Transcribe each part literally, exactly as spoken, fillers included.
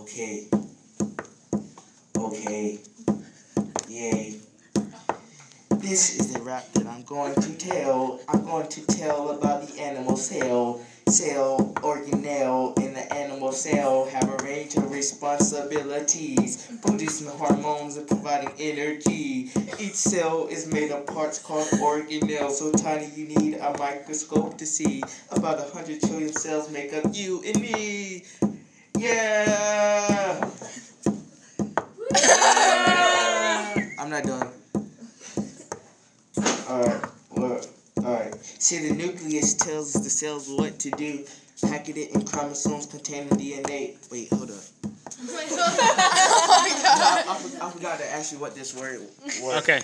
Okay. Okay. Yay. This is the rap that I'm going to tell. I'm going to tell about the animal cell. Cell, organelle, in the animal cell have a range of responsibilities, producing hormones and providing energy. Each cell is made of parts called organelle, so tiny you need a microscope to see. About a hundred trillion cells make up you and me. Yeah! I'm not done. Alright, well, alright. See, the nucleus tells the cells what to do. Packet it in chromosomes containing D N A. Wait, hold up. Oh my god. No, I, I, I forgot to ask you what this word was. Okay.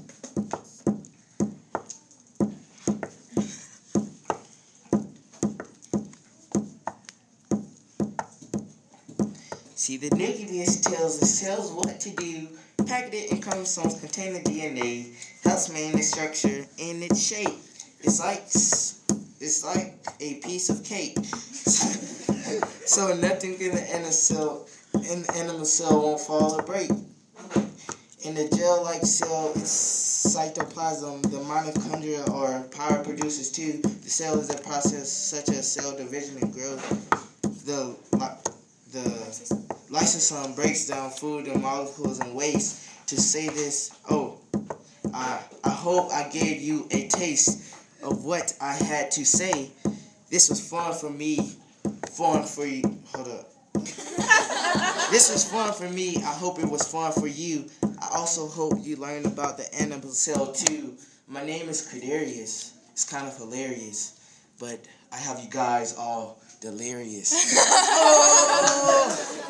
See, the nucleus tells the cells what to do. Packet it in chromosomes containing D N A. Helps maintain the structure and its shape. It's like it's like a piece of cake. So nothing in the animal cell in the animal cell won't fall or break. In the gel-like cell, it's cytoplasm. The mitochondria are power producers too. The cell is a process such as cell division and growth. The the lysosome breaks down food and molecules and waste. To say this, oh, I I hope I gave you a taste of what I had to say. This was fun for me, fun for you. Hold up. This was fun for me. I hope it was fun for you. I also hope you learned about the animal cell too. My name is Credarius. It's kind of hilarious, but I have you guys all delirious.